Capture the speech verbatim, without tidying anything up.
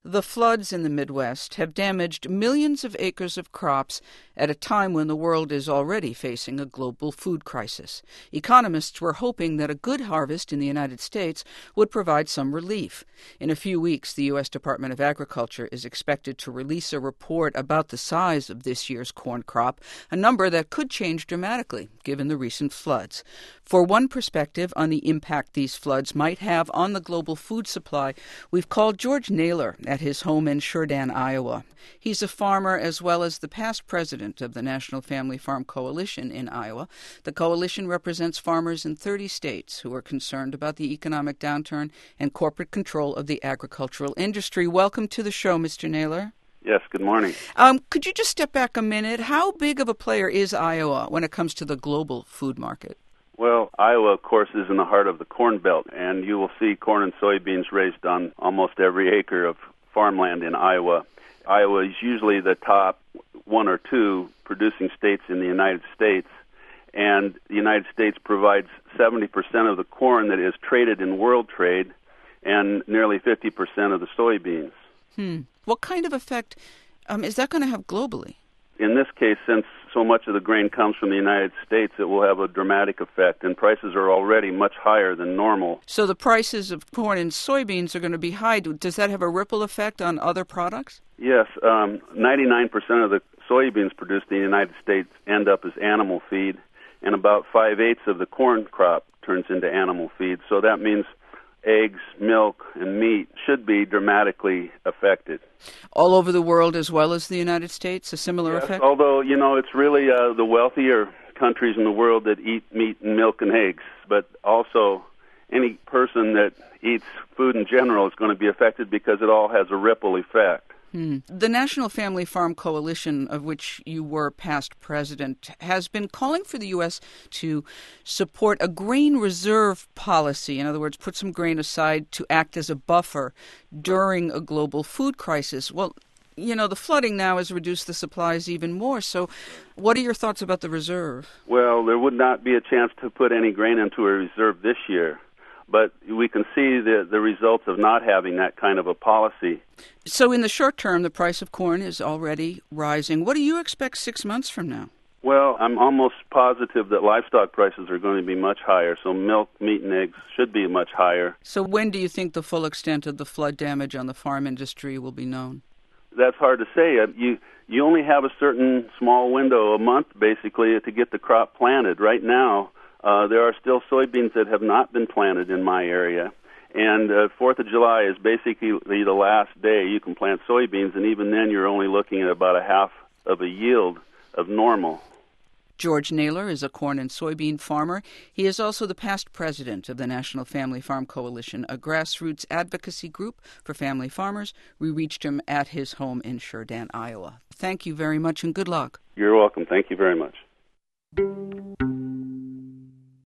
The floods in the Midwest have damaged millions of acres of crops at a time when the world is already facing a global food crisis. Economists were hoping that a good harvest in the United States would provide some relief. In a few weeks, the U S Department of Agriculture is expected to release a report about the size of this year's corn crop, a number that could change dramatically given the recent floods. For one perspective on the impact these floods might have on the global food supply, we've called George Naylor at his home in Sheridan, Iowa. He's a farmer as well as the past president of the National Family Farm Coalition in Iowa. The coalition represents farmers in thirty states who are concerned about the economic downturn and corporate control of the agricultural industry. Welcome to the show, Mister Naylor. Yes, good morning. Um, could you just step back a minute? How big of a player is Iowa when it comes to the global food market? Well, Iowa, of course, is in the heart of the Corn Belt, and you will see corn and soybeans raised on almost every acre of farmland in Iowa. Iowa is usually the top one or two producing states in the United States, and the United States provides seventy percent of the corn that is traded in world trade and nearly fifty percent of the soybeans. Hmm. What kind of effect um, is that going to have globally? In this case, since so much of the grain comes from the United States, it will have a dramatic effect, and prices are already much higher than normal. So the prices of corn and soybeans are going to be high. Does that have a ripple effect on other products? Yes. Um, ninety-nine percent of the soybeans produced in the United States end up as animal feed, and about five-eighths of the corn crop turns into animal feed. So that means eggs, milk, and meat should be dramatically affected. All over the world as well as the United States, a similar yes, effect? Although, you know, it's really uh, the wealthier countries in the world that eat meat and milk and eggs, but also any person that eats food in general is going to be affected because it all has a ripple effect. Hmm. The National Family Farm Coalition, of which you were past president, has been calling for the U S to support a grain reserve policy. In other words, put some grain aside to act as a buffer during a global food crisis. Well, you know, the flooding now has reduced the supplies even more. So what are your thoughts about the reserve? Well, there would not be a chance to put any grain into a reserve this year. But we can see the, the results of not having that kind of a policy. So in the short term, the price of corn is already rising. What do you expect six months from now? Well, I'm almost positive that livestock prices are going to be much higher, so milk, meat, and eggs should be much higher. So when do you think the full extent of the flood damage on the farm industry will be known? That's hard to say. You you only have a certain small window, a month basically, to get the crop planted. Right now, Uh, there are still soybeans that have not been planted in my area, and uh, fourth of July is basically the last day you can plant soybeans, and even then you're only looking at about a half of a yield of normal. George Naylor is a corn and soybean farmer. He is also the past president of the National Family Farm Coalition, a grassroots advocacy group for family farmers. We reached him at his home in Sheridan, Iowa. Thank you very much and good luck. You're welcome. Thank you very much.